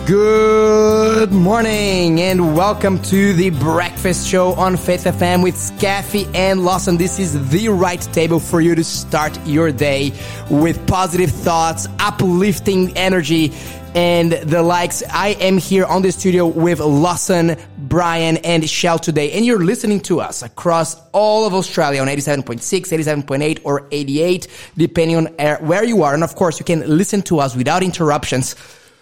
Good morning and welcome to the breakfast show on Faith FM with Scaffy and Lawson. This is the right table for you to start your day with positive thoughts, uplifting energy, and the likes. I am here on the studio with Lawson, Brian, and Shell today, and you're listening to us across all of Australia on 87.6, 87.8, or 88, depending on where you are. And of course, you can listen to us without interruptions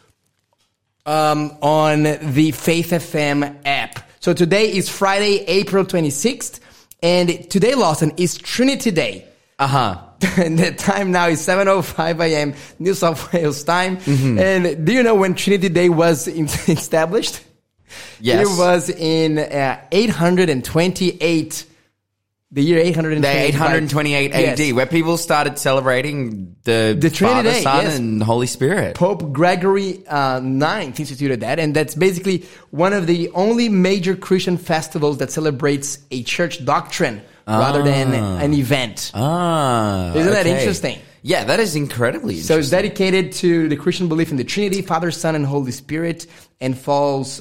on the Faith FM app. So today is Friday, April 26th, and today, Lawson, is Trinity Day. And the time now is 7:05 a.m. New South Wales time. Mm-hmm. And do you know when Trinity Day was established? Yes. It was in 828. The year 828 AD, yes, where people started celebrating the Trinity Father, Day, Son, yes, and Holy Spirit. Pope Gregory IX instituted that, and that's basically one of the only major Christian festivals that celebrates a church doctrine rather than an event. Isn't that interesting? Yeah, that is incredibly interesting. So it's dedicated to the Christian belief in the Trinity, Father, Son, and Holy Spirit, and falls,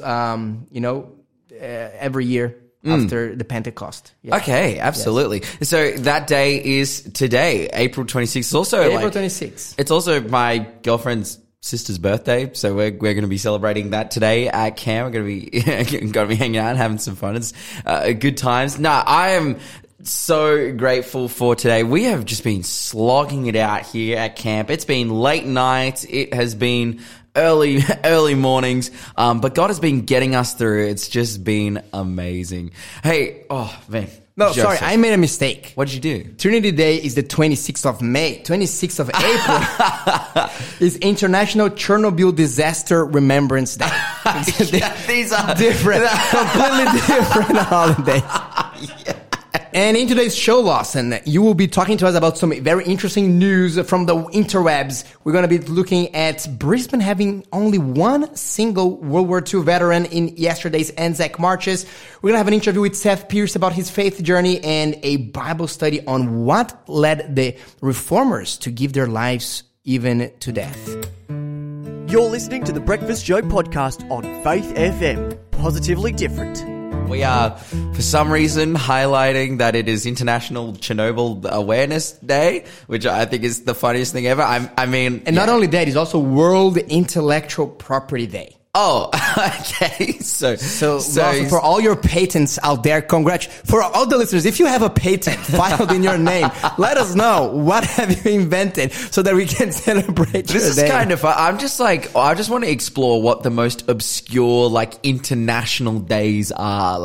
every year after the Pentecost. Yeah. Okay, absolutely. Yes. So that day is today, April 26th. It's also April 26th. It's also my girlfriend's sister's birthday, so we're going to be celebrating that today at camp. We're going to be hanging out and having some fun. It's good times. No, I am so grateful for today. We have just been slogging it out here at camp. It's been late nights. It has been early mornings. But God has been getting us through. It's just been amazing. Hey, oh man. No, Joseph, sorry, I made a mistake. What did you do? Trinity Day is the 26th of May. 26th of April is International Chernobyl Disaster Remembrance Day. These are different, completely different holidays. Yeah. And in today's show, Lawson, you will be talking to us about some very interesting news from the interwebs. We're going to be looking at Brisbane having only one single World War II veteran in yesterday's Anzac marches. We're going to have an interview with Seth Pierce about his faith journey and a Bible study on what led the reformers to give their lives even to death. You're listening to the Breakfast Show podcast on Faith FM. Positively different. We are, for some reason, highlighting that it is International Chernobyl Awareness Day, which I think is the funniest thing ever. And not only that, it's also World Intellectual Property Day. Oh, okay. So Lawson, for all your patents out there, for all the listeners, if you have a patent filed in your name, let us know what have you invented so that we can celebrate this is day. Kind of fun. I just want to explore what the most obscure, international days are.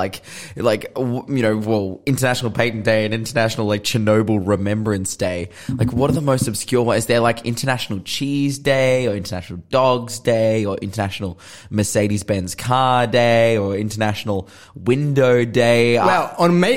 International Patent Day and International, Chernobyl Remembrance Day. What are the most obscure ones? Is there, International Cheese Day or International Dogs Day or International Mercedes-Benz Car Day or International Window Day? Well, on May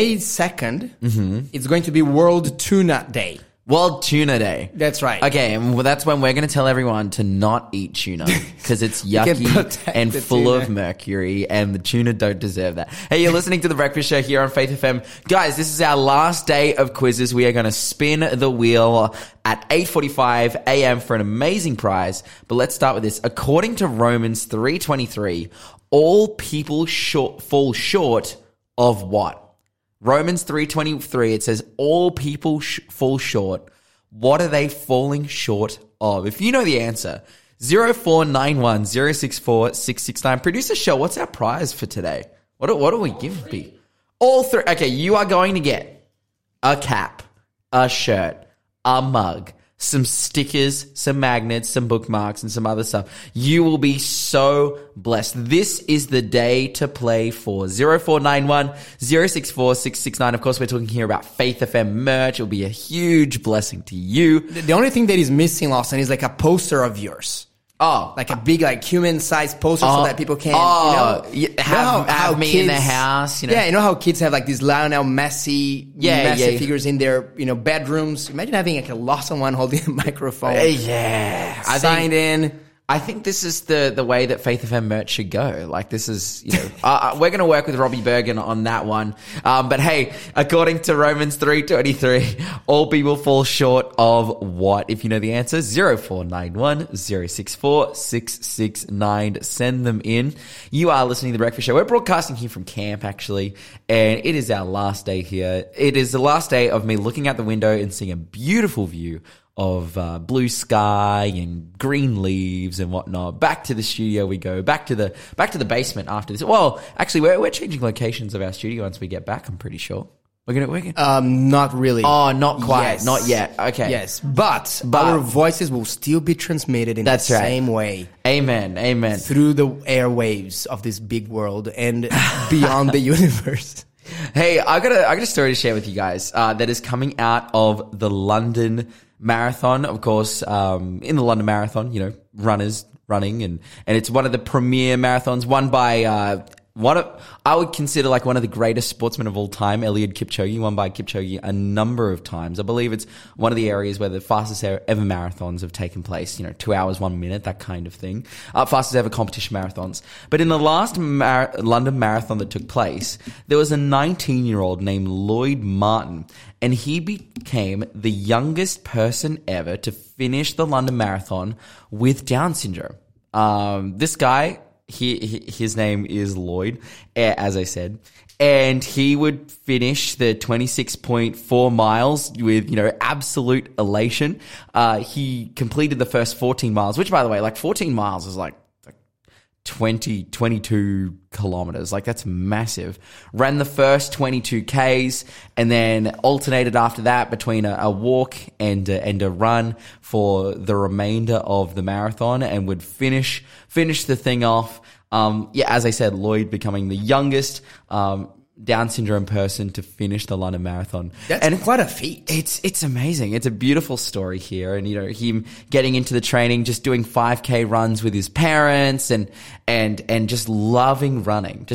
2nd, it's going to be World Tuna Day. World Tuna Day. That's right. Okay, and that's when we're going to tell everyone to not eat tuna because it's yucky and full of mercury, and the tuna don't deserve that. Hey, you're listening to The Breakfast Show here on Faith FM. Guys, this is our last day of quizzes. We are going to spin the wheel at 8:45 a.m. for an amazing prize. But let's start with this. According to Romans 3:23, all people fall short of what? Romans 3:23, it says, all people fall short. What are they falling short of? If you know the answer, 0491 064 669. Producer Shell, what's our prize for today? What do we give people? All three. Okay, you are going to get a cap, a shirt, a mug, some stickers, some magnets, some bookmarks, and some other stuff. You will be so blessed. This is the day to play for. 0491 064 669. Of course, we're talking here about Faith FM merch. It'll be a huge blessing to you. The only thing that is missing, Lawson, is a poster of yours. Oh. Like a big, human-sized poster so that people can, have me in their house, Yeah, you know how kids have these Lionel Messi figures in their, bedrooms? Imagine having a Lawson one holding a microphone. Yeah. Signed in. I think this is the way that Faith FM merch should go. Like, this is, we're going to work with Robbie Bergen on that one. But hey, according to Romans 3:23, all people fall short of what? If you know the answer, 0491 064 669. Send them in. You are listening to The Breakfast Show. We're broadcasting here from camp, actually, and it is our last day here. It is the last day of me looking out the window and seeing a beautiful view of blue sky and green leaves and whatnot. Back to the studio we go. Back to the basement after this. Well, actually, we're changing locations of our studio once we get back. I'm pretty sure we're gonna. Not really. Oh, not quite. Yes. Not yet. Okay. Yes, but our voices will still be transmitted in the same way. Amen. Amen. Through the airwaves of this big world and beyond the universe. Hey, I got a story to share with you guys that is coming out of the London Marathon. Of course, in the London Marathon, runners running, and it's one of the premier marathons, won by I would consider like one of the greatest sportsmen of all time, Eliud Kipchoge, won by Kipchoge a number of times. I believe it's one of the areas where the fastest ever marathons have taken place, 2 hours, 1 minute, that kind of thing. Fastest ever competition marathons. But in the last London Marathon that took place, there was a 19-year-old named Lloyd Martin, and he became the youngest person ever to finish the London Marathon with Down syndrome. This guy, his name is Lloyd, as I said, and he would finish the 26.4 miles with, absolute elation. He completed the first 14 miles, which, by the way, like 14 miles is like 22 kilometers. Like, that's massive. Ran the first 22 Ks and then alternated after that between a walk and a run for the remainder of the marathon, and would finish the thing off. As I said, Lloyd becoming the youngest Down syndrome person to finish the London Marathon. That's quite a feat. It's amazing. It's a beautiful story here. And, him getting into the training, just doing 5K runs with his parents and just loving running,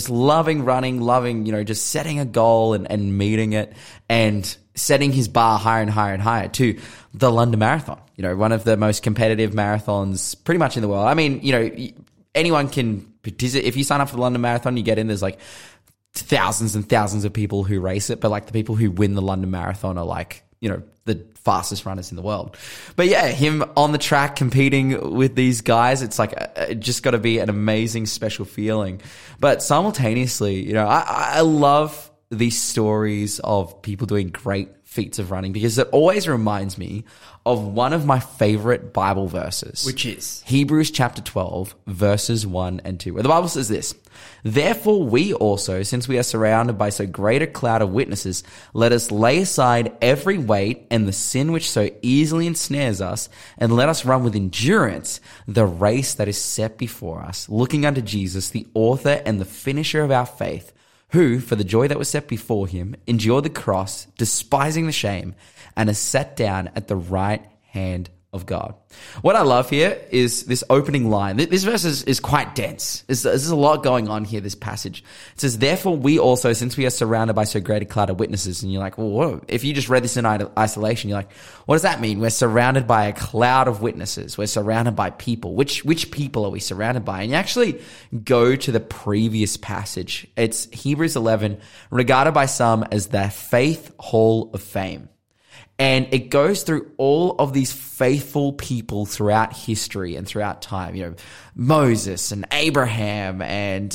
loving, just setting a goal and meeting it and setting his bar higher and higher and higher to the London Marathon. One of the most competitive marathons pretty much in the world. I mean, anyone can participate. If you sign up for the London Marathon, you get in, there's like thousands and thousands of people who race it, but like the people who win the London Marathon are like, the fastest runners in the world. But yeah, him on the track competing with these guys, it's like just got to be an amazing, special feeling. But simultaneously, I love these stories of people doing great feats of running because it always reminds me of one of my favorite Bible verses, which is Hebrews chapter 12, verses 1 and 2, where the Bible says this: "Therefore we also, since we are surrounded by so great a cloud of witnesses, let us lay aside every weight and the sin which so easily ensnares us, and let us run with endurance the race that is set before us, looking unto Jesus, the author and the finisher of our faith, who, for the joy that was set before him, endured the cross, despising the shame, and is sat down at the right hand of God." What I love here is this opening line. This verse is quite dense. There's a lot going on here, this passage. It says, "Therefore we also, since we are surrounded by so great a cloud of witnesses," and you're like, well, what? If you just read this in isolation, you're like, what does that mean? We're surrounded by a cloud of witnesses. We're surrounded by people. Which people are we surrounded by? And you actually go to the previous passage. It's Hebrews 11, regarded by some as the faith hall of fame. And it goes through all of these faithful people throughout history and throughout time. Moses and Abraham and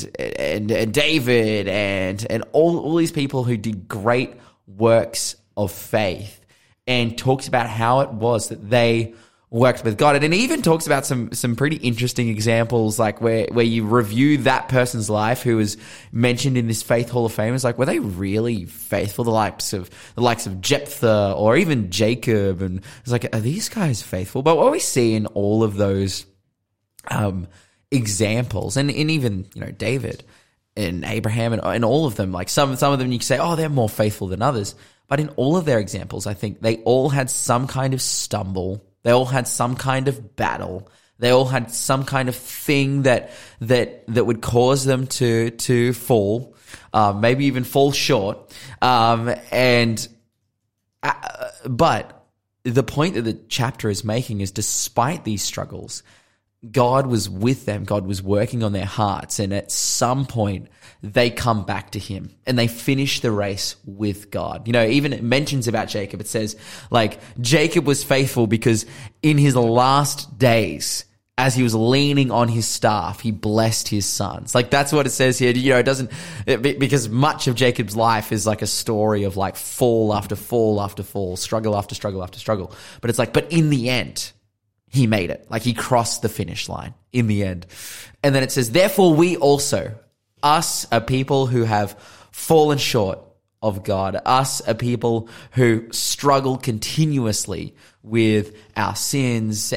David and all these people who did great works of faith, and talks about how it was that they worked with God. And it even talks about some pretty interesting examples, like where you review that person's life who is mentioned in this Faith Hall of Fame. It's like, were they really faithful? The likes of Jephthah or even Jacob. And it's like, are these guys faithful? But what we see in all of those examples, and even David and Abraham and all of them, like some of them you can say, oh, they're more faithful than others. But in all of their examples, I think they all had some kind of stumble. They all had some kind of battle. They all had some kind of thing that would cause them to fall, maybe even fall short. But the point that the chapter is making is, despite these struggles, God was with them. God was working on their hearts. And at some point, they come back to him and they finish the race with God. You know, even it mentions about Jacob. It says, like, Jacob was faithful because in his last days, as he was leaning on his staff, he blessed his sons. Like, that's what it says here. You know, because much of Jacob's life is like a story of like fall after fall after fall, struggle after struggle after struggle. But it's like, but in the end, he made it. Like, he crossed the finish line in the end. And then it says, therefore we also, us, a people who have fallen short of God, us, a people who struggle continuously with our sins,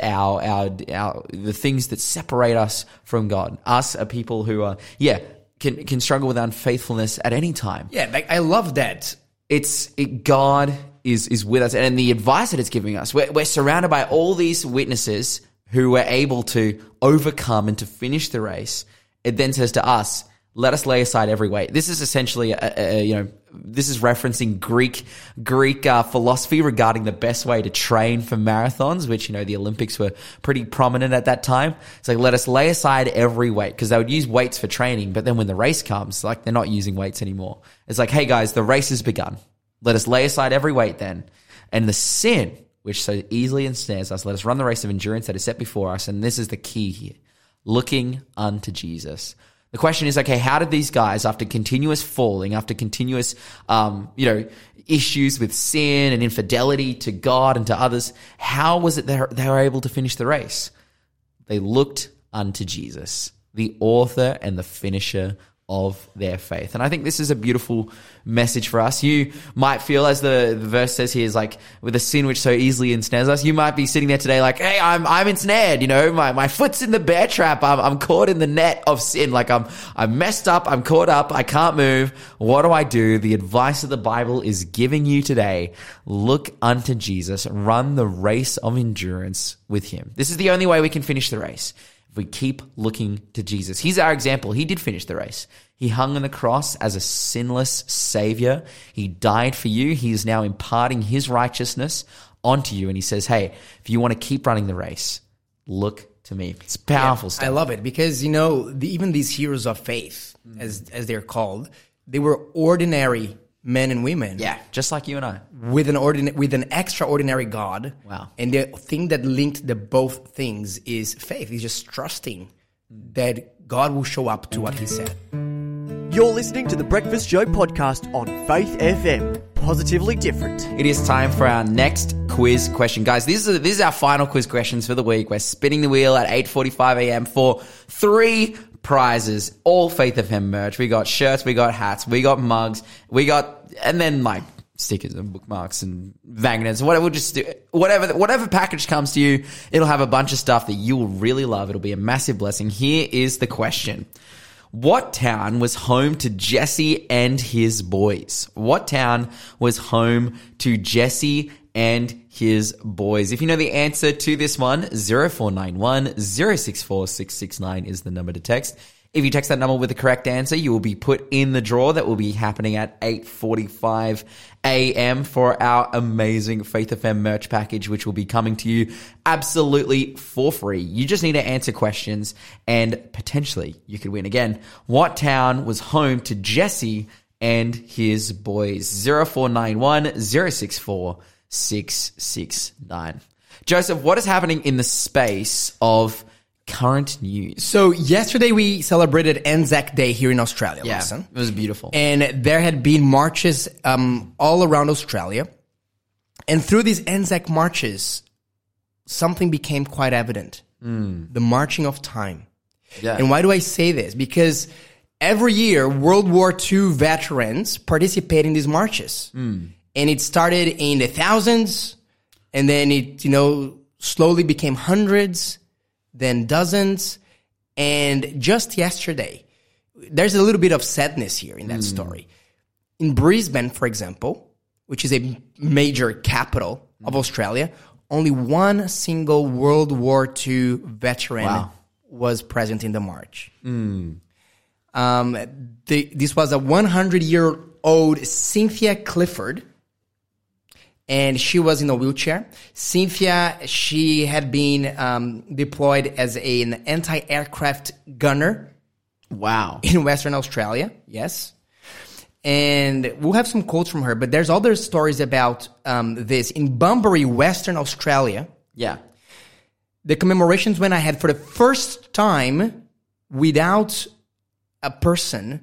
the things that separate us from God, us, a people who are, can struggle with unfaithfulness at any time. Yeah, like, I love that. God is with us, and the advice that it's giving us, we're surrounded by all these witnesses who were able to overcome and to finish the race. It then says to us, let us lay aside every weight. This is essentially, this is referencing Greek philosophy regarding the best way to train for marathons, which, you know, the Olympics were pretty prominent at that time. It's like, let us lay aside every weight, because they would use weights for training, but then when the race comes, like, they're not using weights anymore. It's like, hey guys, the race has begun. Let us lay aside every weight then, and the sin which so easily ensnares us. Let us run the race of endurance that is set before us. And this is the key here, looking unto Jesus. The question is, okay, how did these guys, after continuous falling, after continuous, issues with sin and infidelity to God and to others, how was it they were able to finish the race? They looked unto Jesus, the author and the finisher of their faith. And I think this is a beautiful message for us. You might feel, as the verse says here, is like, with a sin which so easily ensnares us, you might be sitting there today like, hey, I'm ensnared, my foot's in the bear trap. I'm caught in the net of sin. Like, I'm messed up. I'm caught up. I can't move. What do I do? The advice that the Bible is giving you today, look unto Jesus, run the race of endurance with him. This is the only way we can finish the race. If we keep looking to Jesus. He's our example. He did finish the race. He hung on the cross as a sinless savior. He died for you. He is now imparting his righteousness onto you. And he says, hey, if you want to keep running the race, look to me. It's powerful stuff. I love it because, even these heroes of faith, as they're called, they were ordinary men and women. Yeah, just like you and I. With an extraordinary God. Wow. And the thing that linked the both things is faith. It's just trusting that God will show up to what he said. You're listening to the Breakfast Show podcast on Faith FM. Positively different. It is time for our next quiz question. Guys, this is our final quiz questions for the week. We're spinning the wheel at 8:45 a.m. for 3 prizes, all Faith FM merch. We got shirts, we got hats, we got mugs, and then like stickers and bookmarks and magnets. Whatever, we'll just do whatever package comes to you. It'll have a bunch of stuff that you will really love. It'll be a massive blessing. Here is the question. What town was home to Jesse and his boys? What town was home to Jesse and his boys? If you know the answer to this one, 0491 064 669 is the number to text. If you text that number with the correct answer, you will be put in the draw that will be happening at 8:45 a.m. for our amazing Faith FM merch package, which will be coming to you absolutely for free. You just need to answer questions and potentially you could win. Again, what town was home to Jesse and his boys? 0491 064 669. Joseph, what is happening in the space of current news? So yesterday we celebrated Anzac Day here in Australia. Yeah, Listen. It was beautiful. And there had been marches all around Australia. And through these Anzac marches, something became quite evident. The marching of time. Yeah. And why do I say this? Because every year, World War II veterans participate in these marches. And it started in the thousands, and then it, slowly became hundreds, then dozens. And just yesterday, there's a little bit of sadness here in that story. In Brisbane, for example, which is a major capital of Australia, only one single World War II veteran was present in the march. This was a 100-year-old Cynthia Clifford. and she was in a wheelchair. Cynthia, she had been deployed as an anti-aircraft gunner. Wow. In Western Australia, yes. And we'll have some quotes from her, but there's other stories about this. In Bunbury, Western Australia, Yeah. the commemorations went ahead for the first time without a person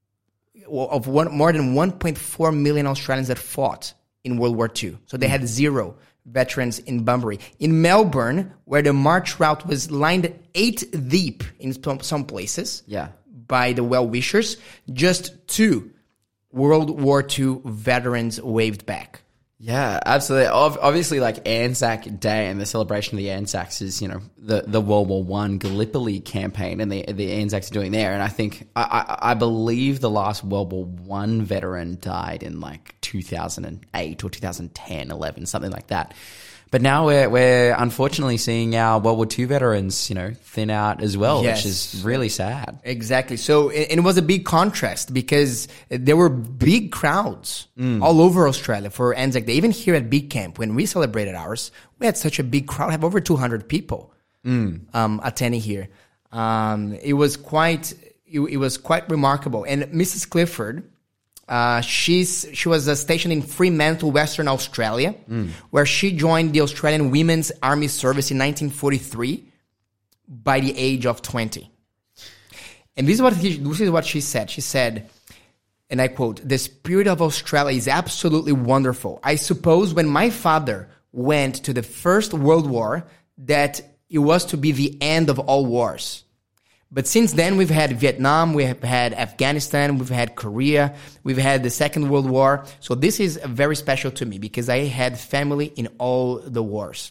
of more than 1.4 million Australians that fought in World War II. So they had 0 veterans in Bunbury. In Melbourne, where the march route was lined 8 deep in some places Yeah. by the well-wishers, just 2 World War II veterans waved back. Yeah, absolutely. Obviously, like Anzac Day and the celebration of the Anzacs is, the World War I Gallipoli campaign and the Anzacs are doing there. And I think, I believe the last World War I veteran died in like 2008 or 2010, 11, something like that. But now we're unfortunately seeing our World War II veterans, thin out as well, Yes. which is really sad. Exactly. So it was a big contrast because there were big crowds all over Australia for Anzac Day. Even here at Big Camp, when we celebrated ours, we had such a big crowd. We have over 200 people attending here. It was quite remarkable. And Mrs. Clifford, she was stationed in Fremantle, Western Australia, where she joined the Australian Women's Army Service in 1943 by the age of 20. And this is what she said. She said, and I quote, "The spirit of Australia is absolutely wonderful. I suppose when my father went to the First World War that it was to be the end of all wars. But since then, we've had Vietnam, we have had Afghanistan, we've had Korea, we've had the Second World War. So this is very special to me because I had family in all the wars."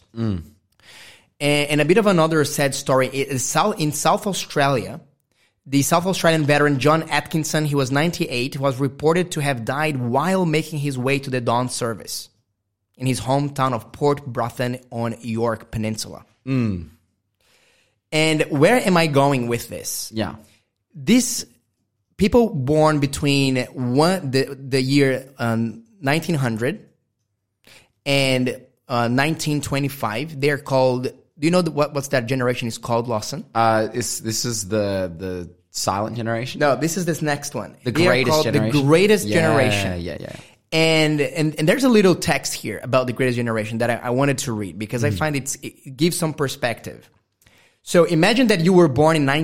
And a bit of another sad story. In South Australia, the South Australian veteran John Atkinson, he was 98, was reported to have died while making his way to the dawn service in his hometown of Port Broughton on York Peninsula. And where am I going with this? Yeah. These people born between the year 1900 and 1925, they're called, do you know what's that generation is called, Lawson? This is the silent generation? No, this is this next one. The greatest generation? The greatest generation. Yeah. And there's a little text here about the greatest generation that I wanted to read because I find it gives some perspective. So imagine that you were born in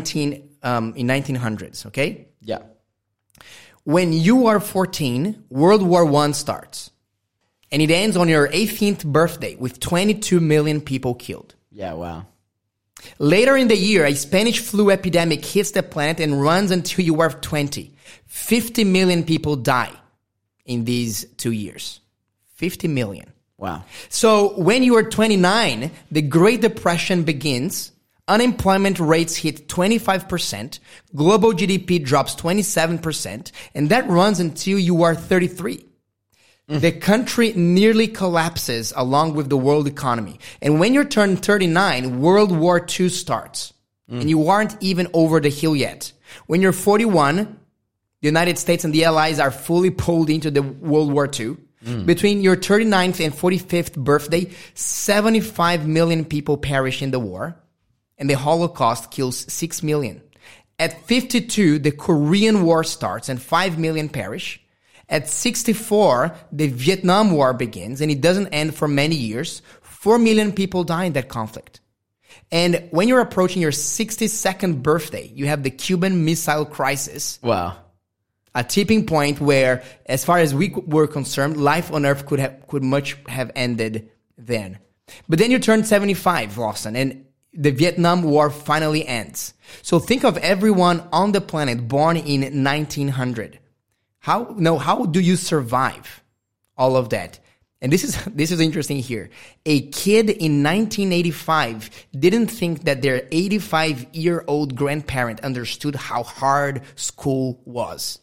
1900s, okay? Yeah. When you are 14, World War I starts. And it ends on your 18th birthday with 22 million people killed. Yeah, wow. Later in the year, a Spanish flu epidemic hits the planet and runs until you are 20. 50 million people die in these 2 years. 50 million. Wow. So when you are 29, the Great Depression begins. Unemployment rates hit 25%, global GDP drops 27%, and that runs until you are 33. The country nearly collapses along with the world economy. And when you turn 39, World War II starts, and you aren't even over the hill yet. When you're 41, the United States and the Allies are fully pulled into the World War II. Between your 39th and 45th birthday, 75 million people perish in the war. And the Holocaust kills 6 million. At 52, the Korean War starts and 5 million perish. At 64, the Vietnam War begins and it doesn't end for many years. 4 million people die in that conflict. And when you're approaching your 62nd birthday, you have the Cuban Missile Crisis. Wow. A tipping point where, as far as we were concerned, life on Earth could much have ended then. But then you turn 75, Lawson, and the Vietnam War finally ends. So think of everyone on the planet born in 1900. How do you survive all of that? And this is interesting here. A kid in 1985 didn't think that their 85-year-old grandparent understood how hard school was.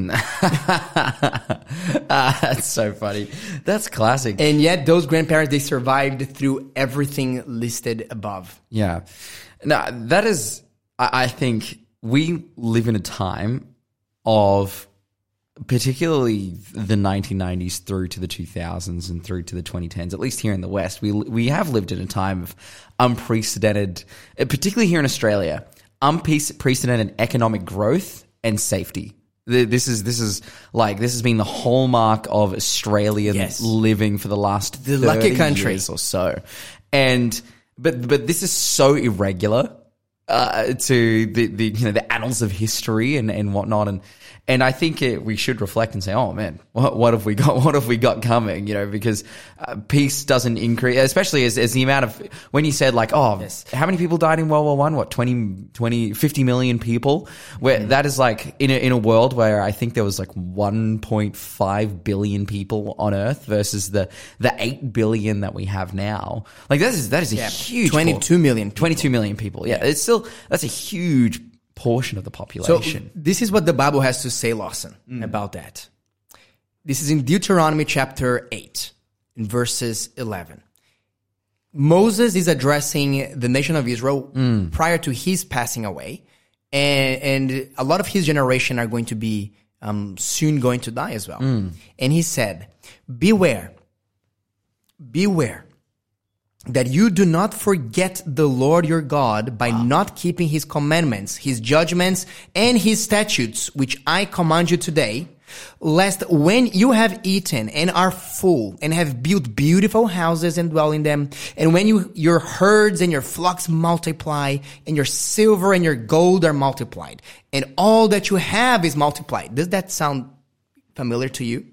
That's so funny. That's classic. And yet those grandparents, they survived through everything listed above. Yeah. Now, that is, I think we live in a time of particularly the 1990s through to the 2000s and through to the 2010s, at least here in the West, we have lived in a time of unprecedented, particularly here in Australia, unprecedented economic growth and safety. This has been the hallmark of Australian living for the last 30 lucky country years or so. And but this is so irregular to the annals of history and whatnot, and I think we should reflect and say, oh man, what have we got? What have we got coming? Because peace doesn't increase, especially as the amount of, when you said like, how many people died in World War I? What, 50 million people? Where that is like in a world where I think there was like 1.5 billion people on Earth versus the 8 billion that we have now. Like that is a huge 22 million people. 22 million people. Yeah, it's still, that's a huge portion of the population. So this is what the Bible has to say, Lawson, about that. This is in Deuteronomy chapter 8, in verses 11. Moses is addressing the nation of Israel prior to his passing away, and a lot of his generation are going to be soon going to die as well. And he said, beware that you do not forget the Lord your God by not keeping his commandments, his judgments, and his statutes, which I command you today, lest when you have eaten and are full and have built beautiful houses and dwell in them, and when your herds and your flocks multiply, and your silver and your gold are multiplied, and all that you have is multiplied. Does that sound familiar to you?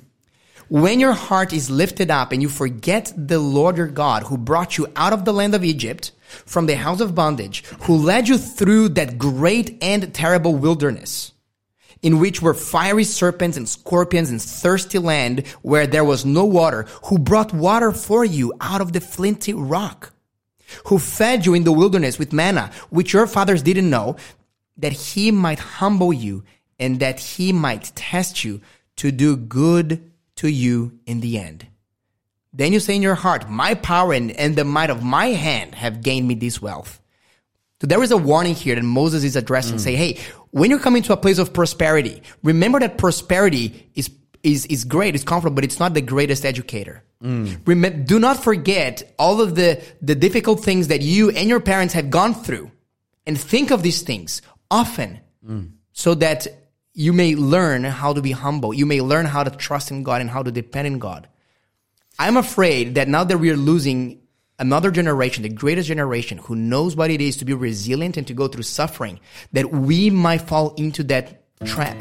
When your heart is lifted up and you forget the Lord your God who brought you out of the land of Egypt from the house of bondage, who led you through that great and terrible wilderness, in which were fiery serpents and scorpions and thirsty land where there was no water, who brought water for you out of the flinty rock, who fed you in the wilderness with manna, which your fathers didn't know, that he might humble you and that he might test you to do good to you in the end. Then you say in your heart, my power and the might of my hand have gained me this wealth. So there is a warning here that Moses is addressing, say, hey, when you're coming to a place of prosperity, remember that prosperity is great, it's comfortable, but it's not the greatest educator. Do not forget all of the difficult things that you and your parents have gone through, and think of these things often so that you may learn how to be humble. You may learn how to trust in God and how to depend on God. I'm afraid that now that we are losing another generation, the greatest generation, who knows what it is to be resilient and to go through suffering, that we might fall into that trap.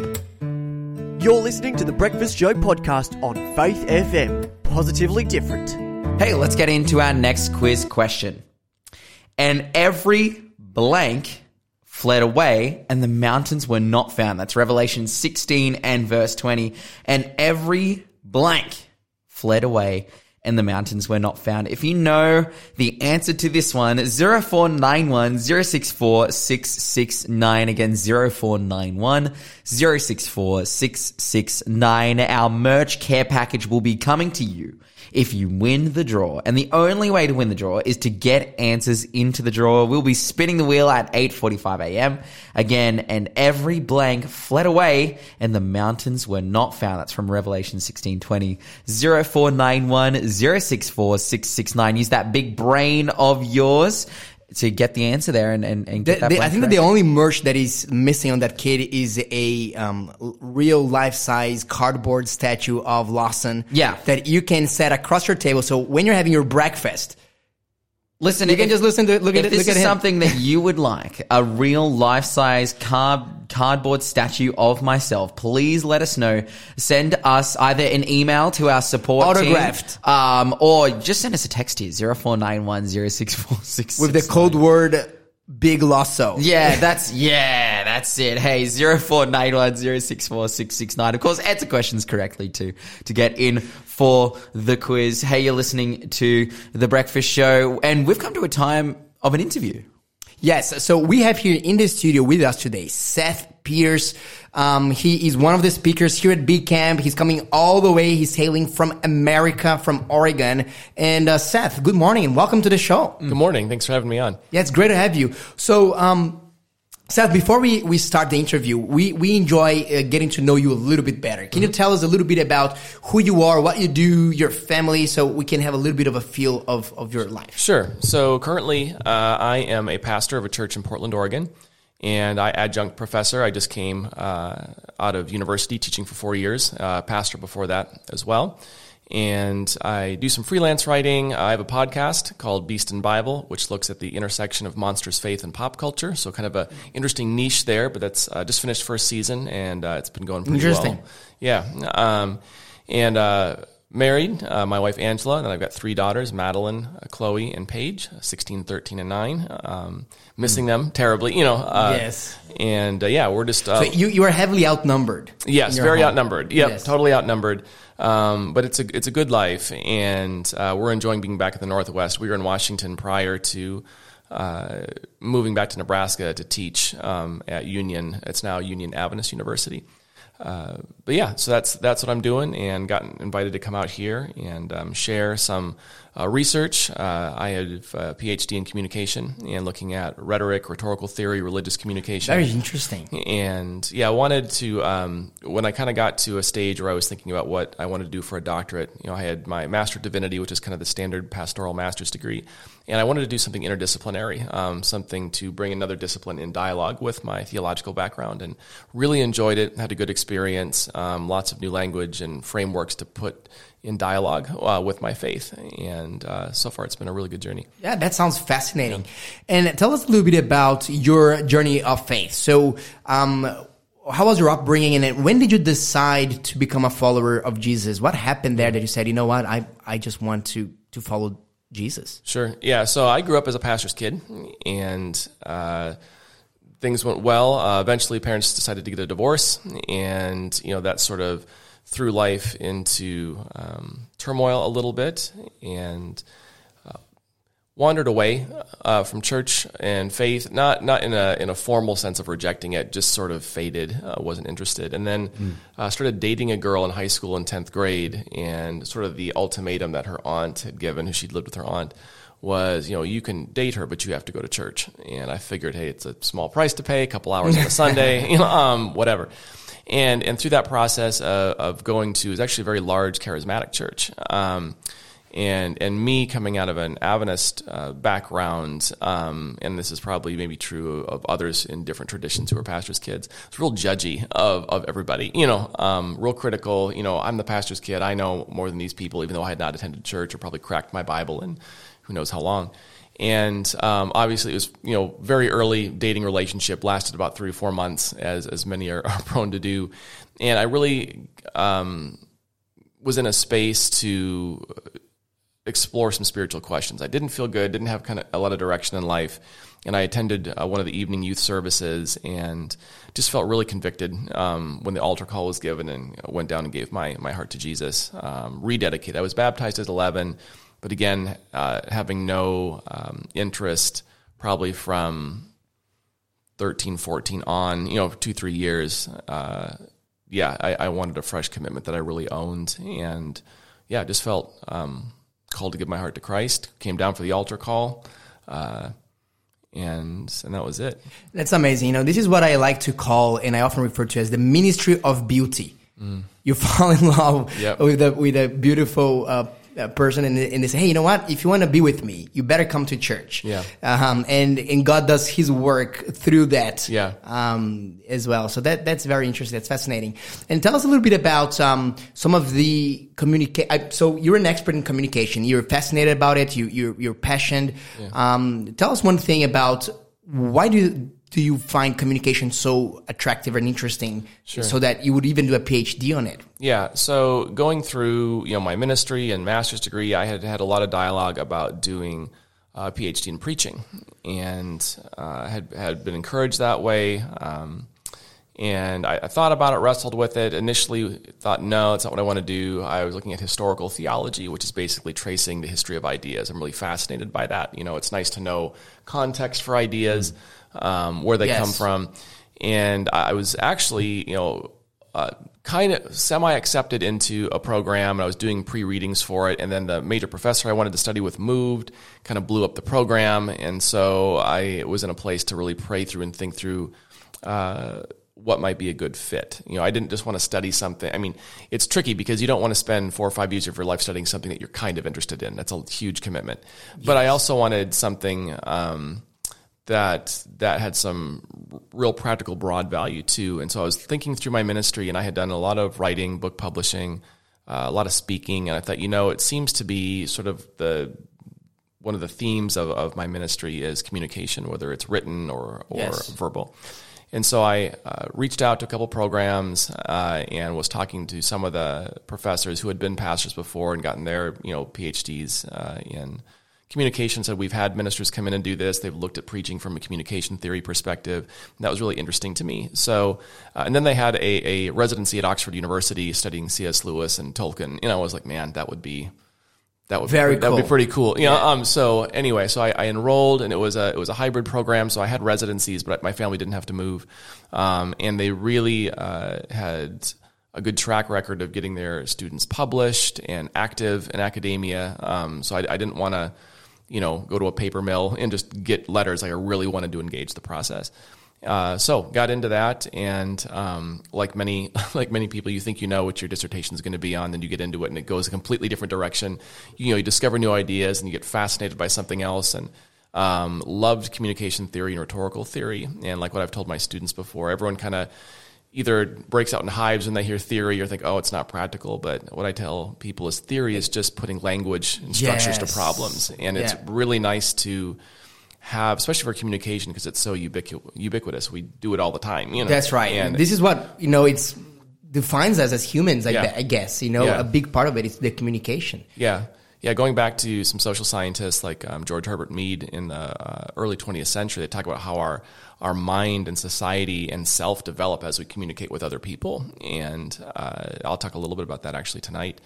You're listening to the Breakfast Show podcast on Faith FM. Positively different. Hey, let's get into our next quiz question. And every blank fled away, and the mountains were not found. That's Revelation 16 and verse 20. And every blank fled away, and the mountains were not found. If you know the answer to this one, 0491 064 669. Again, 0491 064 669. Our merch care package will be coming to you if you win the draw. And the only way to win the draw is to get answers into the draw. We'll be spinning the wheel at 8:45 a.m. again, and every blank fled away and the mountains were not found. That's from Revelation 16:20. 0491 064 669. Use that big brain of yours to get the answer there and get that. I think that the only merch that is missing on that kit is a real life-size cardboard statue of Lawson. Yeah. That you can set across your table. So when you're having your breakfast, listen, you can just listen to it. Look at this is him. Something that you would like, a real life-size cardboard statue of myself, please let us know. Send us either an email to our support autographed team, or just send us a text here, 0491 064 669. with the code word Big Lasso. Yeah, that's it. Hey, 0491 064 669. Of course, answer questions correctly to get in for the quiz. Hey, you're listening to The Breakfast Show, and we've come to a time of an interview. Yes, so we have here in the studio with us today, Seth Pierce. He is one of the speakers here at Big Camp. He's coming all the way. He's hailing from America, from Oregon. And Seth, good morning and welcome to the show. Good morning. Thanks for having me on. Yeah, it's great to have you. So Seth, before we start the interview, we enjoy getting to know you a little bit better. Can you tell us a little bit about who you are, what you do, your family, so we can have a little bit of a feel of your life? Sure. So currently, I am a pastor of a church in Portland, Oregon, and I adjunct professor. I just came out of university teaching for 4 years, pastor before that as well. And I do some freelance writing. I have a podcast called Beast and Bible, which looks at the intersection of monsters, faith, and pop culture. So kind of a interesting niche there, but that's just finished first season, and it's been going pretty well. Yeah. Married, my wife Angela, and I've got 3 daughters, Madeline, Chloe, and Paige, 16, 13, and 9. Missing them terribly, Yes. And we're just... so you are heavily outnumbered. Yes, very home. outnumbered. Yep, Yes. Totally outnumbered. But it's a good life, and we're enjoying being back in the Northwest. We were in Washington prior to moving back to Nebraska to teach at Union. It's now Union Adventist University. So that's what I'm doing, and got invited to come out here and share some research. I have a PhD in communication and looking at rhetoric, rhetorical theory, religious communication. Very interesting. And I wanted to, when I kind of got to a stage where I was thinking about what I wanted to do for a doctorate, I had my Master of Divinity, which is kind of the standard pastoral master's degree. And I wanted to do something interdisciplinary, something to bring another discipline in dialogue with my theological background, and really enjoyed it, had a good experience, lots of new language and frameworks to put in dialogue with my faith. And so far it's been a really good journey. Yeah, that sounds fascinating. And tell us a little bit about your journey of faith. So how was your upbringing, and when did you decide to become a follower of Jesus? What happened there that you said, you know what, I just want to follow Jesus? Sure. Yeah. So I grew up as a pastor's kid, and things went well. Eventually, parents decided to get a divorce, and that sort of threw life into turmoil a little bit, and wandered away from church and faith. Not in a formal sense of rejecting it, just sort of faded. Wasn't interested, and then started dating a girl in high school in 10th grade, and sort of the ultimatum that her aunt had given, who she'd lived with her aunt, was, you can date her, but you have to go to church. And I figured, hey, it's a small price to pay, a couple hours on a Sunday, whatever. And through that process of going to, is actually a very large charismatic church. And me coming out of an Adventist background, and this is probably maybe true of others in different traditions who are pastors' kids, it's real judgy of everybody, real critical. I'm the pastor's kid. I know more than these people, even though I had not attended church or probably cracked my Bible in who knows how long. And obviously it was, very early dating relationship, lasted about 3 or 4 months, as many are prone to do. And I really was in a space to explore some spiritual questions. I didn't feel good, didn't have kind of a lot of direction in life. And I attended one of the evening youth services and just felt really convicted when the altar call was given, and went down and gave my heart to Jesus, rededicated. I was baptized at 11, but again, having no interest probably from 13, 14 on, 2-3 years. I wanted a fresh commitment that I really owned, and just felt called to give my heart to Christ. Came down for the altar call, and that was it. That's amazing. This is what I like to call, and I often refer to as the ministry of beauty. You fall in love with a beautiful person, and they say, hey, you know what? If you want to be with me, you better come to church. Yeah. And God does His work through that. Yeah. As well. So that's very interesting. That's fascinating. And tell us a little bit about some of the so you're an expert in communication. You're fascinated about it. You're passionate. Yeah. Tell us one thing about why do you find communication so attractive and interesting, so that you would even do a PhD on it? Yeah, so going through my ministry and master's degree, I had a lot of dialogue about doing a PhD in preaching, and had been encouraged that way. And I thought about it, wrestled with it. Initially thought, no, it's not what I want to do. I was looking at historical theology, which is basically tracing the history of ideas. I'm really fascinated by that. It's nice to know context for ideas, where they come from. And I was actually, kind of semi-accepted into a program, and I was doing pre-readings for it, and then the major professor I wanted to study with moved, kind of blew up the program, and so I was in a place to really pray through and think through what might be a good fit. I didn't just want to study something. I mean, it's tricky because you don't want to spend 4 or 5 years of your life studying something that you're kind of interested in. That's a huge commitment. Yes. But I also wanted something that had some real practical, broad value too. And so I was thinking through my ministry, and I had done a lot of writing, book publishing, a lot of speaking, and I thought, it seems to be sort of one of the themes of my ministry is communication, whether it's written or yes. verbal. And so I reached out to a couple programs and was talking to some of the professors who had been pastors before and gotten their PhDs in communication. Said we've had ministers come in and do this. They've looked at preaching from a communication theory perspective. And that was really interesting to me. So, and then they had a residency at Oxford University studying C.S. Lewis and Tolkien. I was like, man, that would be pretty cool. So anyway, so I enrolled, and it was a hybrid program. So I had residencies, but my family didn't have to move. And they really had a good track record of getting their students published and active in academia. So I didn't want to, go to a paper mill and just get letters. I really wanted to engage the process. So got into that, and like many people, you think what your dissertation is going to be on, then you get into it, and it goes a completely different direction. You discover new ideas, and you get fascinated by something else, and loved communication theory and rhetorical theory. And like what I've told my students before, everyone kind of either breaks out in hives when they hear theory or think, oh, it's not practical. But what I tell people is theory is just putting language and structures to problems. And it's really nice to have, especially for communication, because it's so ubiquitous. We do it all the time. That's right. And this is what, it's defines us as humans, I guess. A big part of it is the communication. Yeah. Yeah, going back to some social scientists like George Herbert Mead in the early 20th century, they talk about how our mind and society and self develop as we communicate with other people. And I'll talk a little bit about that actually tonight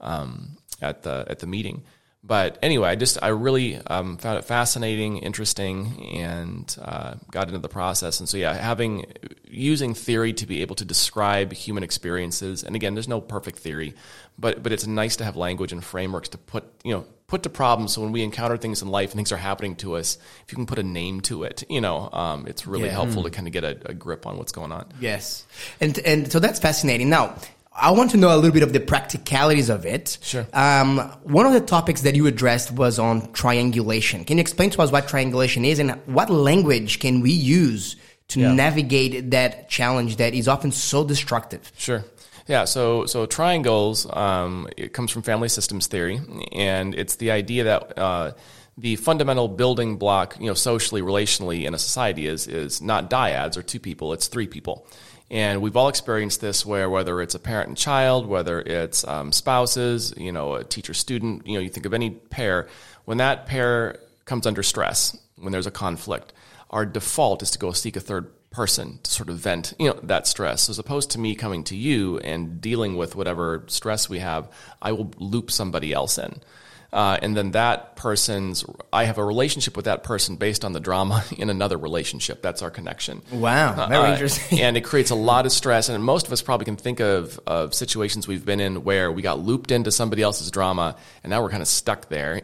at the meeting. But anyway, I really found it fascinating, interesting, and got into the process. And so, using theory to be able to describe human experiences. And again, there's no perfect theory, but it's nice to have language and frameworks to put to problems. So when we encounter things in life and things are happening to us, if you can put a name to it, it's really helpful to kind of get a grip on what's going on. Yes, and so that's fascinating. Now, I want to know a little bit of the practicalities of it. Sure. One of the topics that you addressed was on triangulation. Can you explain to us what triangulation is, and what language can we use to navigate that challenge that is often so destructive? Sure. Yeah, so triangles, it comes from family systems theory, and it's the idea that the fundamental building block, socially, relationally in a society is not dyads or two people, it's three people. And we've all experienced this whether it's a parent and child, whether it's spouses, a teacher-student, you think of any pair, when that pair comes under stress, when there's a conflict, our default is to go seek a third person to sort of vent, that stress. So as opposed to me coming to you and dealing with whatever stress we have, I will loop somebody else in. And then I have a relationship with that person based on the drama in another relationship. That's our connection. Wow, very interesting. And it creates a lot of stress. And most of us probably can think of situations we've been in where we got looped into somebody else's drama, and now we're kind of stuck there.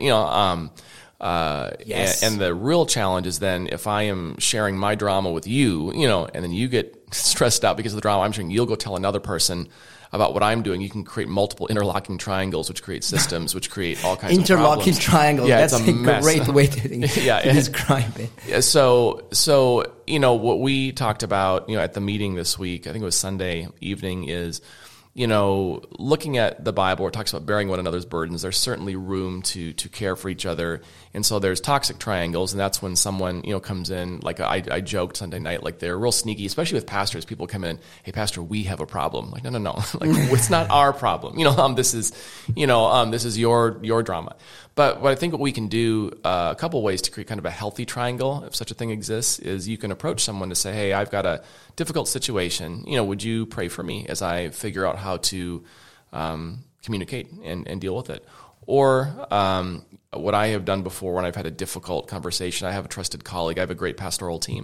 Yes. And the real challenge is then if I am sharing my drama with you, and then you get stressed out because of the drama I'm sharing, you'll go tell another person about what I'm doing. You can create multiple interlocking triangles, which create systems, which create all kinds of problems. Interlocking triangles. Yeah, that's a great way to describe it. Yeah, so what we talked about, at the meeting this week, I think it was Sunday evening, is looking at the Bible, where it talks about bearing one another's burdens. There's certainly room to care for each other. And so there's toxic triangles, and that's when someone, comes in, like I joked Sunday night, like they're real sneaky, especially with pastors. People come in, hey, pastor, we have a problem. Like, no. Like, it's not our problem. This is your drama. But what I think what we can do, a couple ways to create kind of a healthy triangle, if such a thing exists, is you can approach someone to say, hey, I've got a difficult situation. Would you pray for me as I figure out how to communicate and deal with it? Or what I have done before when I've had a difficult conversation, I have a trusted colleague, I have a great pastoral team,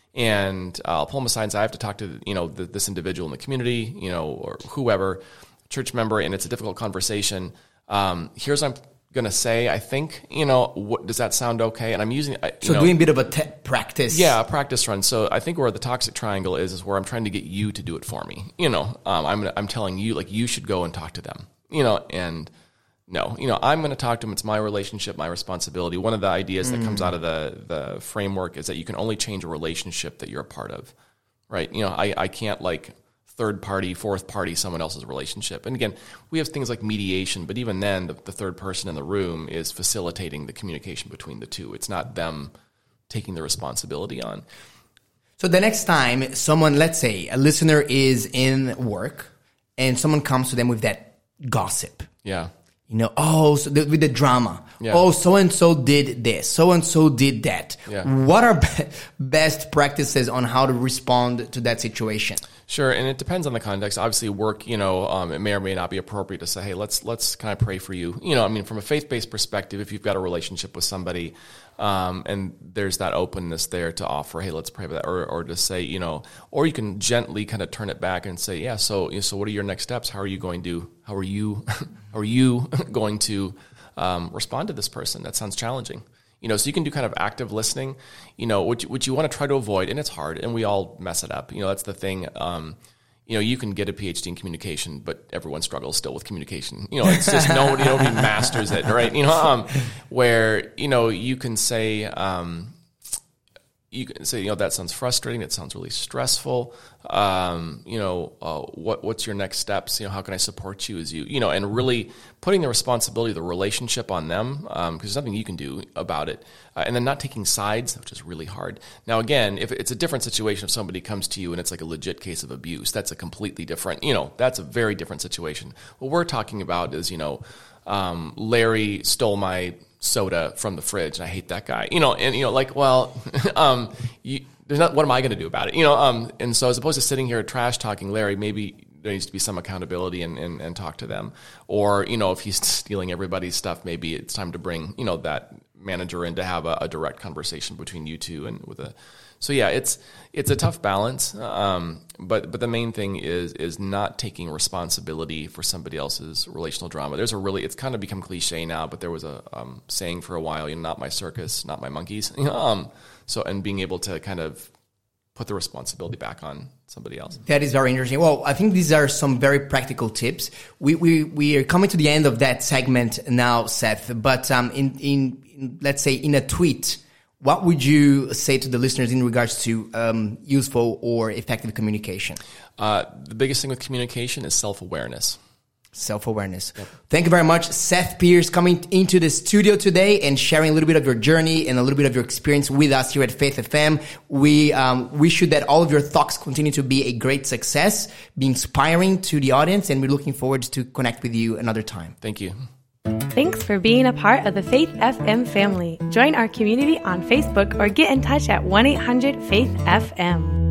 and I'll pull them aside and say, I have to talk to, this individual in the community, or whoever, church member, and it's a difficult conversation. Here's what I'm going to say. I think, does that sound okay? And I'm using doing a bit of a practice. Yeah, a practice run. So I think where the toxic triangle is where I'm trying to get you to do it for me. I'm telling you, like, you should go and talk to them, and no, I'm going to talk to them. It's my relationship, my responsibility. One of the ideas that comes out of the framework is that you can only change a relationship that you're a part of, right? I can't, like, third party, fourth party, someone else's relationship. And again, we have things like mediation, but even then, the third person in the room is facilitating the communication between the two. It's not them taking the responsibility on. So the next time someone, let's say a listener is in work and someone comes to them with that gossip. Yeah. With the drama. Yeah. Oh, so-and-so did this. So-and-so did that. Yeah. What are best practices on how to respond to that situation? Sure, and it depends on the context. Obviously, work, it may or may not be appropriate to say, hey, let's kind of pray for you. From a faith-based perspective, if you've got a relationship with somebody, and there's that openness there to offer, hey, let's pray for that, or to say, or you can gently kind of turn it back and say, yeah, so what are your next steps? How are you going to respond to this person? That sounds challenging. So you can do kind of active listening, which you want to try to avoid, and it's hard, and we all mess it up. That's the thing. You can get a PhD in communication, but everyone struggles still with communication. It's just nobody masters it, right? Where, you can say, that sounds frustrating. It sounds really stressful. What's your next steps? How can I support you as you, and really putting the responsibility, the relationship on them, because there's nothing you can do about it. And then not taking sides, which is really hard. Now, again, if it's a different situation, if somebody comes to you and it's like a legit case of abuse, that's a completely different, that's a very different situation. What we're talking about is, Larry stole my soda from the fridge and I hate that guy, what am I going to do about it? And so as opposed to sitting here trash talking Larry, maybe there needs to be some accountability and talk to them. Or, if he's stealing everybody's stuff, maybe it's time to bring, that manager in to have a direct conversation between you two and so yeah, it's a tough balance. But the main thing is not taking responsibility for somebody else's relational drama. It's kind of become cliche now, but there was a saying for a while, not my circus, not my monkeys. And being able to kind of put the responsibility back on somebody else. That is very interesting. Well, I think these are some very practical tips. We are coming to the end of that segment now, Seth. But in let's say in a tweet, what would you say to the listeners in regards to useful or effective communication? The biggest thing with communication is self-awareness. Self-awareness. Yep. Thank you very much, Seth Pierce, coming into the studio today and sharing a little bit of your journey and a little bit of your experience with us here at Faith FM. We wish you that all of your talks continue to be a great success, be inspiring to the audience, and we're looking forward to connect with you another time. Thank you. Thanks for being a part of the Faith FM family. Join our community on Facebook or get in touch at 1-800-FAITH-FM.